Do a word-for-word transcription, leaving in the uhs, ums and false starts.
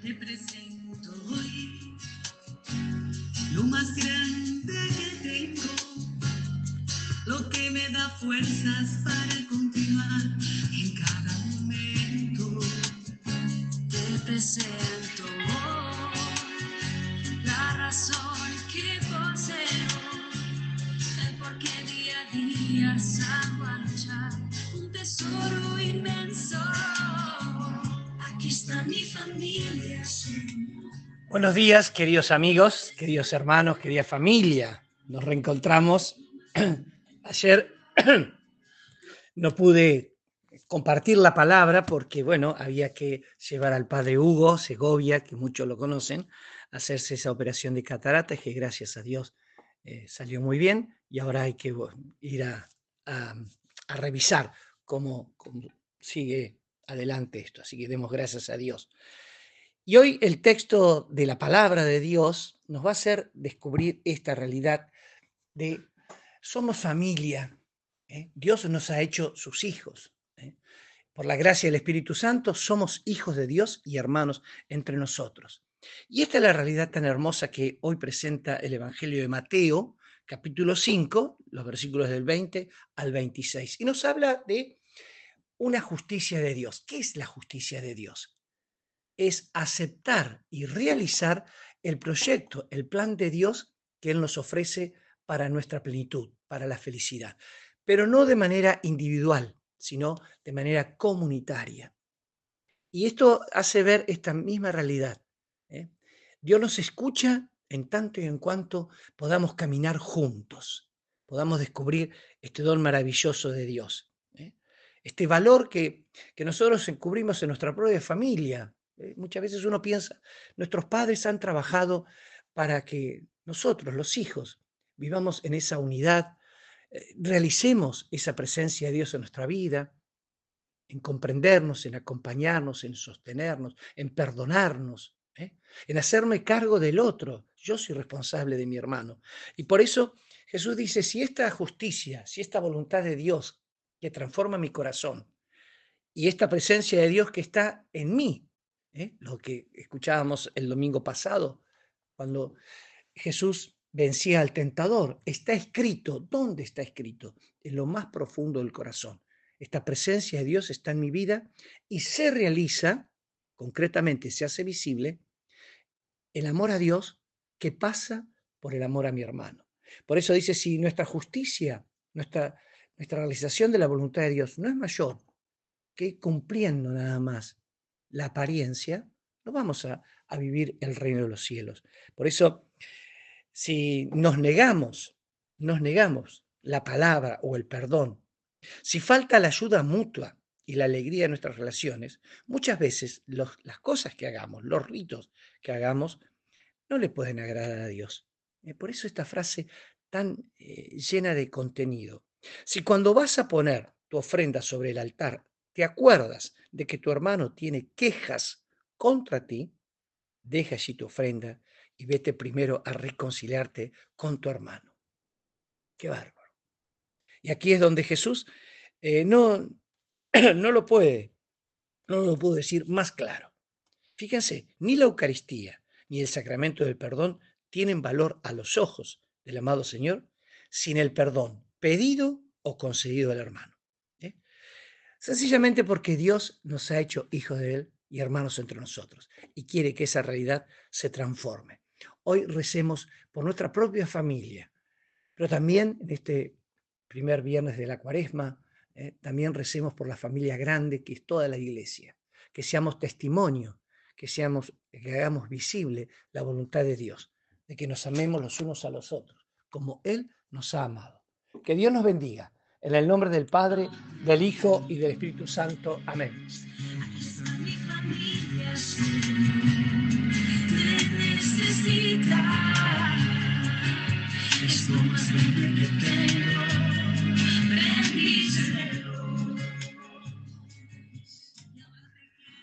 te presento hoy lo más grande que tengo, lo que me da fuerzas para continuar en cada momento. Te presento hoy la razón que poseo, el por qué día a día salgo a luchar, un tesoro inmenso. Aquí está mi familia. Buenos días, queridos amigos, queridos hermanos, querida familia. Nos reencontramos. Ayer no pude compartir la palabra porque, bueno, había que llevar al padre Hugo Segovia, que muchos lo conocen, a hacerse esa operación de cataratas, que gracias a Dios eh, salió muy bien, y ahora hay que bueno, ir a, a, a revisar cómo, cómo sigue adelante esto. Así que demos gracias a Dios. Y hoy el texto de la palabra de Dios nos va a hacer descubrir esta realidad de somos familia. ¿eh? Dios nos ha hecho sus hijos. ¿eh? Por la gracia del Espíritu Santo somos hijos de Dios y hermanos entre nosotros. Y esta es la realidad tan hermosa que hoy presenta el Evangelio de Mateo, capítulo cinco, los versículos del veinte al veintiséis. Y nos habla de una justicia de Dios. ¿Qué es la justicia de Dios? Es aceptar y realizar el proyecto, el plan de Dios que Él nos ofrece para nuestra plenitud, para la felicidad, pero no de manera individual, sino de manera comunitaria. Y esto hace ver esta misma realidad. ¿eh? Dios nos escucha en tanto y en cuanto podamos caminar juntos, podamos descubrir este don maravilloso de Dios. ¿eh? Este valor que, que nosotros descubrimos en nuestra propia familia. ¿eh? Muchas veces uno piensa, nuestros padres han trabajado para que nosotros, los hijos, vivamos en esa unidad, eh, realicemos esa presencia de Dios en nuestra vida, en comprendernos, en acompañarnos, en sostenernos, en perdonarnos, ¿eh? en hacerme cargo del otro. Yo soy responsable de mi hermano. Y por eso Jesús dice, si esta justicia, si esta voluntad de Dios que transforma mi corazón y esta presencia de Dios que está en mí, ¿eh? lo que escuchábamos el domingo pasado, cuando Jesús vencía al tentador, está escrito. ¿Dónde está escrito? En lo más profundo del corazón. Esta presencia de Dios está en mi vida y se realiza, concretamente se hace visible, el amor a Dios que pasa por el amor a mi hermano. Por eso dice, si nuestra justicia, nuestra, nuestra realización de la voluntad de Dios no es mayor que cumpliendo nada más la apariencia, no vamos a, a vivir el reino de los cielos. Por eso, si nos negamos, nos negamos la palabra o el perdón, si falta la ayuda mutua y la alegría de nuestras relaciones, muchas veces los, las cosas que hagamos, los ritos que hagamos, no le pueden agradar a Dios. Eh, Por eso esta frase tan eh, llena de contenido. Si cuando vas a poner tu ofrenda sobre el altar, te acuerdas de que tu hermano tiene quejas contra ti, deja allí tu ofrenda y vete primero a reconciliarte con tu hermano. Qué bárbaro. Y aquí es donde Jesús eh, no, no lo puede, no lo puedo decir más claro. Fíjense, ni la Eucaristía ni el sacramento del perdón tienen valor a los ojos del amado Señor sin el perdón pedido o concedido al hermano. ¿eh? Sencillamente porque Dios nos ha hecho hijos de Él y hermanos entre nosotros y quiere que esa realidad se transforme. Hoy recemos por nuestra propia familia, pero también en este primer viernes de la Cuaresma, eh, también recemos por la familia grande que es toda la iglesia, que seamos testimonio, que, seamos, que hagamos visible la voluntad de Dios, de que nos amemos los unos a los otros, como Él nos ha amado. Que Dios nos bendiga. En el nombre del Padre, del Hijo y del Espíritu Santo. Amén. Aquí está mi familia.